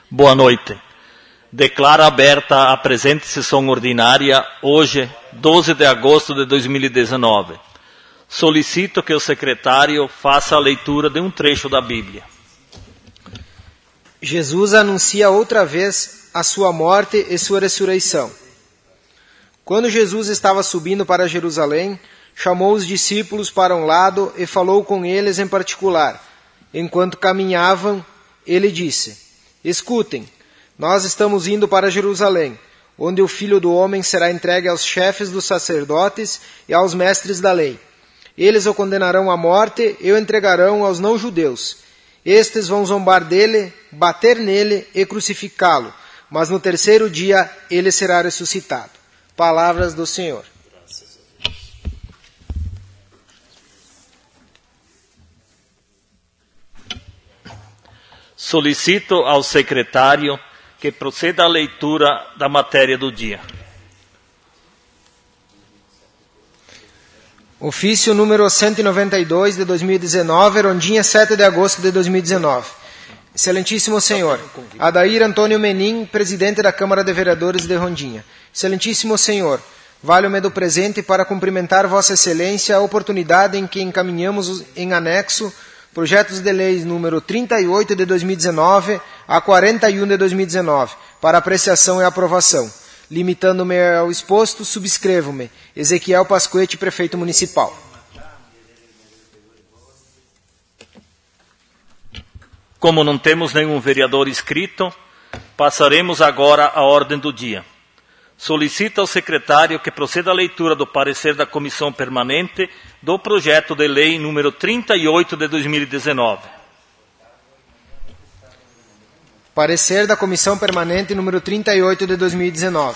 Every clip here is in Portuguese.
Boa noite. Declaro aberta a presente sessão ordinária, hoje, 12 de agosto de 2019. Solicito que o secretário faça a leitura de um trecho da Bíblia. Jesus anuncia outra vez a sua morte e sua ressurreição. Quando Jesus estava subindo para Jerusalém, chamou os discípulos para um lado e falou com eles em particular. Enquanto caminhavam, ele disse: Escutem, nós estamos indo para Jerusalém, onde o Filho do Homem será entregue aos chefes dos sacerdotes e aos mestres da lei. Eles o condenarão à morte e o entregarão aos não-judeus. Estes vão zombar dele, bater nele e crucificá-lo, mas no terceiro dia ele será ressuscitado. Palavras do Senhor. Solicito ao secretário que proceda à leitura da matéria do dia. Ofício número 192 de 2019, Rondinha, 7 de agosto de 2019. Excelentíssimo Senhor, Adair Antônio Menin, presidente da Câmara de Vereadores de Rondinha. Excelentíssimo Senhor, valho-me do presente para cumprimentar Vossa Excelência a oportunidade em que encaminhamos em anexo projetos de leis número 38 de 2019 a 41 de 2019, para apreciação e aprovação. Limitando-me ao exposto, subscrevo-me. Ezequiel Pasquete, prefeito municipal. Como não temos nenhum vereador inscrito, passaremos agora à ordem do dia. Solicito ao secretário que proceda à leitura do parecer da Comissão Permanente do projeto de lei número 38 de 2019. Parecer da Comissão Permanente número 38 de 2019.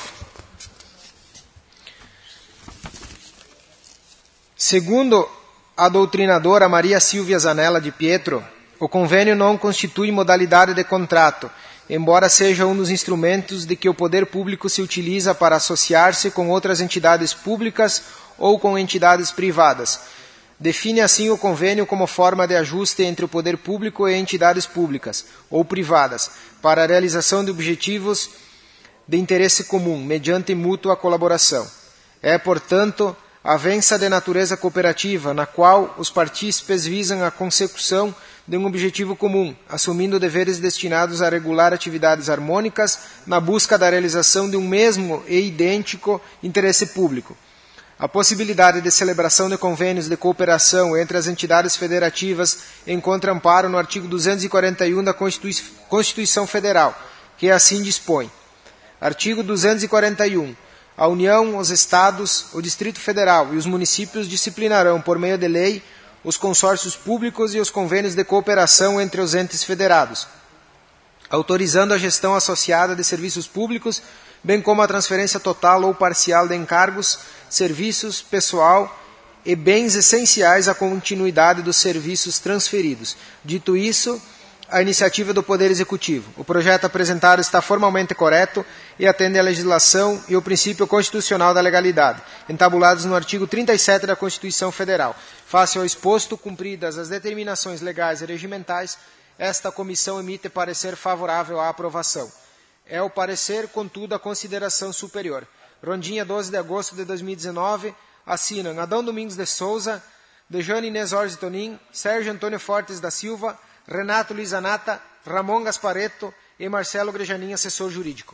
Segundo a doutrinadora Maria Silvia Zanella de Pietro, o convênio não constitui modalidade de contrato, embora seja um dos instrumentos de que o poder público se utiliza para associar-se com outras entidades públicas ou com entidades privadas. Define assim o convênio como forma de ajuste entre o poder público e entidades públicas ou privadas para a realização de objetivos de interesse comum, mediante mútua colaboração. É, portanto, avença de natureza cooperativa, na qual os partícipes visam a consecução de um objetivo comum, assumindo deveres destinados a regular atividades harmônicas na busca da realização de um mesmo e idêntico interesse público. A possibilidade de celebração de convênios de cooperação entre as entidades federativas encontra amparo no artigo 241 da Constituição Federal, que assim dispõe. Artigo 241. A União, os Estados, o Distrito Federal e os municípios disciplinarão, por meio de lei, os consórcios públicos e os convênios de cooperação entre os entes federados, autorizando a gestão associada de serviços públicos, bem como a transferência total ou parcial de encargos, serviços, pessoal e bens essenciais à continuidade dos serviços transferidos. Dito isso, a iniciativa do Poder Executivo. O projeto apresentado está formalmente correto e atende à legislação e o princípio constitucional da legalidade, entabulados no artigo 37 da Constituição Federal. Face ao exposto, cumpridas as determinações legais e regimentais, esta comissão emite parecer favorável à aprovação. É o parecer, contudo, a consideração superior. Rondinha, 12 de agosto de 2019, assinam Adão Domingos de Souza, Dejane Inês Orzi Tonin, Sérgio Antônio Fortes da Silva, Renato Luiz Anata, Ramon Gasparetto e Marcelo Grejanin, assessor jurídico.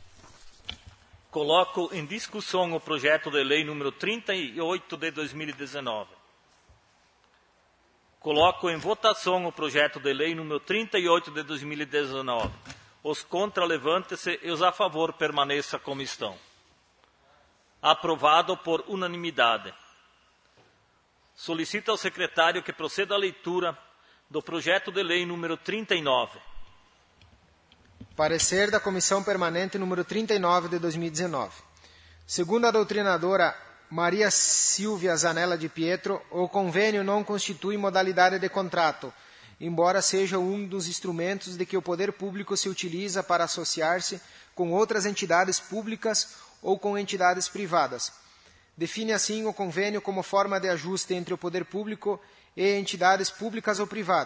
Coloco em discussão o projeto de lei número 38 de 2019. Coloco em votação o projeto de lei número 38 de 2019. Os contra, levante-se e os a favor permaneçam como estão. Aprovado por unanimidade. Solicito ao secretário que proceda à leitura do projeto de lei número 39. Parecer da Comissão Permanente número 39 de 2019. Segundo a doutrinadora Maria Silvia Zanella de Pietro, o convênio não constitui modalidade de contrato, embora seja um dos instrumentos de que o poder público se utiliza para associar-se com outras entidades públicas ou com entidades privadas. Define assim o convênio como forma de ajuste entre o poder público e entidades públicas ou privadas,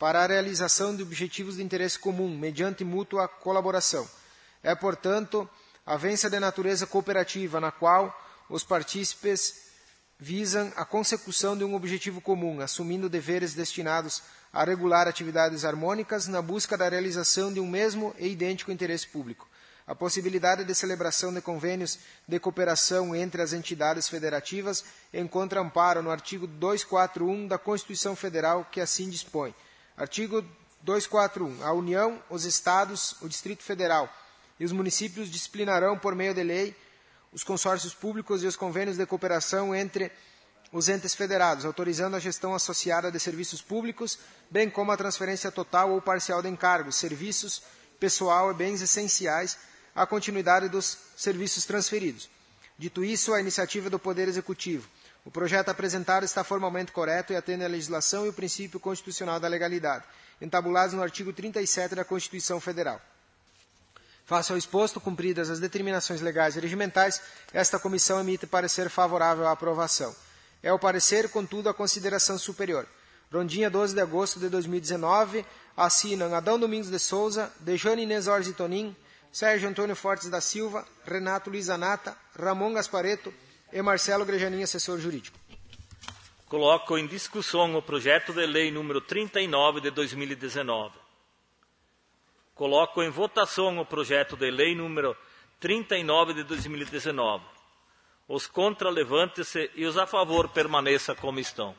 para a realização de objetivos de interesse comum, mediante mútua colaboração. É, portanto, avença de natureza cooperativa, na qual os partícipes visam a consecução de um objetivo comum, assumindo deveres destinados a regular atividades harmônicas na busca da realização de um mesmo e idêntico interesse público. A possibilidade de celebração de convênios de cooperação entre as entidades federativas encontra amparo no artigo 241 da Constituição Federal, que assim dispõe. Artigo 241. A União, os Estados, o Distrito Federal e os municípios disciplinarão, por meio de lei, os consórcios públicos e os convênios de cooperação entre os entes federados, autorizando a gestão associada de serviços públicos, bem como a transferência total ou parcial de encargos, serviços, pessoal e bens essenciais à continuidade dos serviços transferidos. Dito isso, a iniciativa do Poder Executivo. O projeto apresentado está formalmente correto e atende à legislação e o princípio constitucional da legalidade, entabulados no artigo 37 da Constituição Federal. Face ao exposto, cumpridas as determinações legais e regimentais, esta comissão emite parecer favorável à aprovação. É o parecer, contudo, a consideração superior. Rondinha, 12 de agosto de 2019, assinam Adão Domingos de Souza, Dejane Inês Orsi Tonin, Sérgio Antônio Fortes da Silva, Renato Luiz Anata, Ramon Gasparetto e Marcelo Grejanin, assessor jurídico. Coloco em discussão o projeto de lei número 39 de 2019. Coloco em votação o projeto de lei número 39 de 2019. Os contra levantem-se e os a favor permaneça como estão.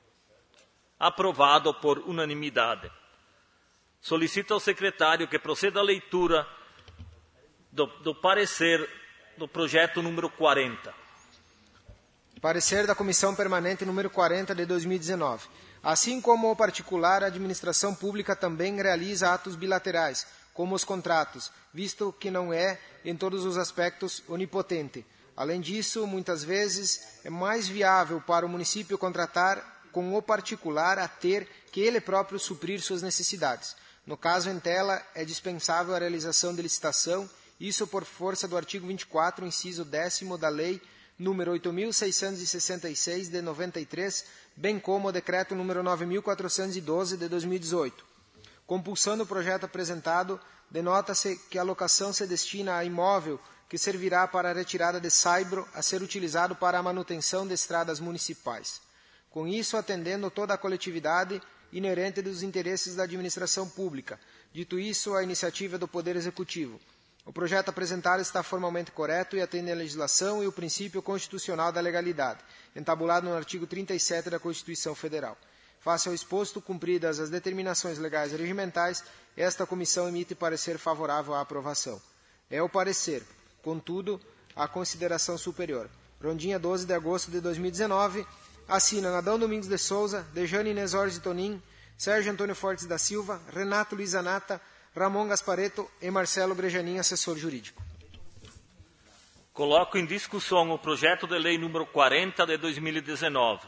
Aprovado por unanimidade. Solicito ao secretário que proceda à leitura do parecer do projeto número 40. Parecer da Comissão Permanente número 40 de 2019. Assim como o particular, a administração pública também realiza atos bilaterais, como os contratos, visto que não é, em todos os aspectos, onipotente. Além disso, muitas vezes é mais viável para o município contratar com o particular a ter que ele próprio suprir suas necessidades. No caso em tela, é dispensável a realização de licitação, isso por força do artigo 24, inciso 10º da Lei número 8.666 de 93, bem como o decreto número 9.412 de 2018. Compulsando o projeto apresentado, denota-se que a locação se destina a imóvel que servirá para a retirada de saibro a ser utilizado para a manutenção de estradas municipais. Com isso, atendendo toda a coletividade inerente dos interesses da administração pública. Dito isso, a iniciativa do Poder Executivo. O projeto apresentado está formalmente correto e atende à legislação e o princípio constitucional da legalidade, entabulado no artigo 37 da Constituição Federal. Face ao exposto, cumpridas as determinações legais e regimentais, esta comissão emite parecer favorável à aprovação. É o parecer, contudo, a consideração superior. Rondinha, 12 de agosto de 2019, assinam Adão Domingos de Souza, Dejane Inês Orsi Tonin, Sérgio Antônio Fortes da Silva, Renato Luiz Anata, Ramon Gasparetto e Marcelo Grejanin, assessor jurídico. Coloco em discussão o projeto de lei número 40 de 2019.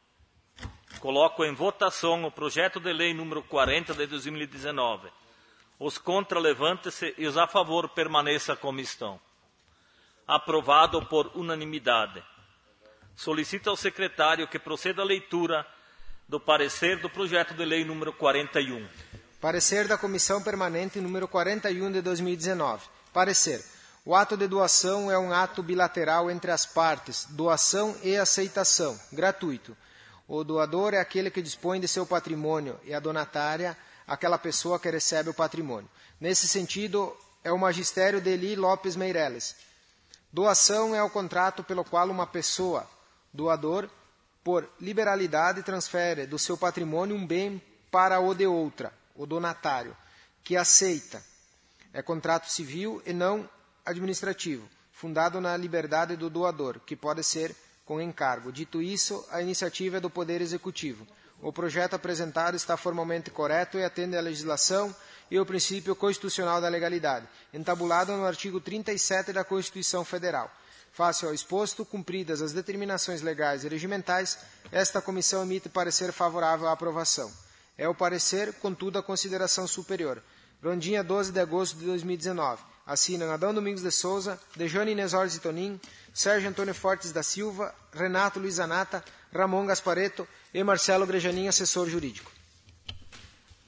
Coloco em votação o projeto de lei número 40 de 2019. Os contra levantem-se e os a favor permaneça como estão. Aprovado por unanimidade. Solicito ao secretário que proceda à leitura do parecer do projeto de lei número 41. Parecer da Comissão Permanente número 41 de 2019. Parecer. O ato de doação é um ato bilateral entre as partes, doação e aceitação, gratuito. O doador é aquele que dispõe de seu patrimônio e a donatária, aquela pessoa que recebe o patrimônio. Nesse sentido, é o magistério de Eli Lopes Meireles. Doação é o contrato pelo qual uma pessoa, doador, por liberalidade transfere do seu patrimônio um bem para o de outra, o donatário, que aceita. É contrato civil e não administrativo, fundado na liberdade do doador, que pode ser com encargo. Dito isso, a iniciativa é do Poder Executivo. O projeto apresentado está formalmente correto e atende à legislação e ao princípio constitucional da legalidade, entabulado no artigo 37 da Constituição Federal. Face ao exposto, cumpridas as determinações legais e regimentais, esta comissão emite parecer favorável à aprovação. É o parecer, contudo, a consideração superior. Rondinha, 12 de agosto de 2019. Assinam Adão Domingos de Souza, Dejane Inês Orsi Tonin, Sérgio Antônio Fortes da Silva, Renato Luiz Anata, Ramon Gasparetto e Marcelo Grejanin, assessor jurídico.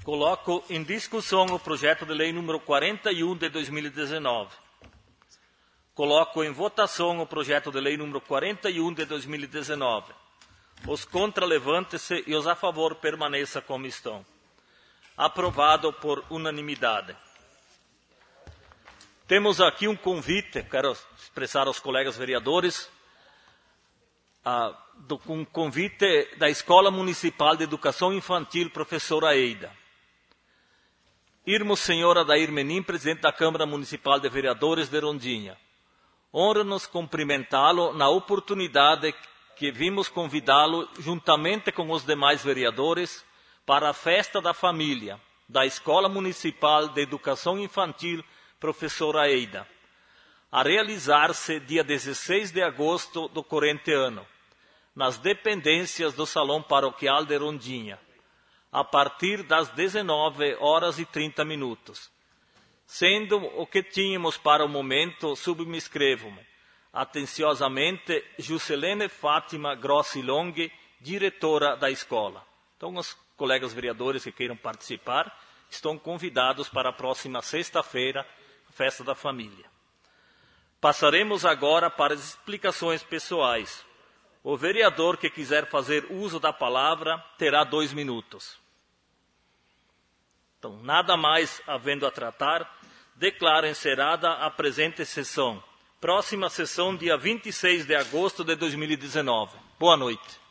Coloco em discussão o projeto de lei número 41 de 2019. Coloco em votação o projeto de lei número 41 de 2019. Os contra levantem-se e os a favor permaneçam como estão. Aprovado por unanimidade. Temos aqui um convite, quero expressar aos colegas vereadores, um convite da Escola Municipal de Educação Infantil, professora Eida. Irmos senhora Adair Menin, presidente da Câmara Municipal de Vereadores de Rondinha. Honra-nos cumprimentá-lo na oportunidade que vimos convidá-lo, juntamente com os demais vereadores, para a festa da família da Escola Municipal de Educação Infantil, professora Eida, a realizar-se dia 16 de agosto do corrente ano, nas dependências do Salão Paroquial de Rondinha, a partir das 19h30. Sendo o que tínhamos para o momento, subscrevo-me atenciosamente Juscelene Fátima Grossi Long, diretora da escola. Então, os colegas vereadores que queiram participar estão convidados para a próxima sexta-feira, festa da família. Passaremos agora para as explicações pessoais. O vereador que quiser fazer uso da palavra terá 2 minutos. Então, nada mais havendo a tratar, declaro encerrada a presente sessão. Próxima sessão, dia 26 de agosto de 2019. Boa noite.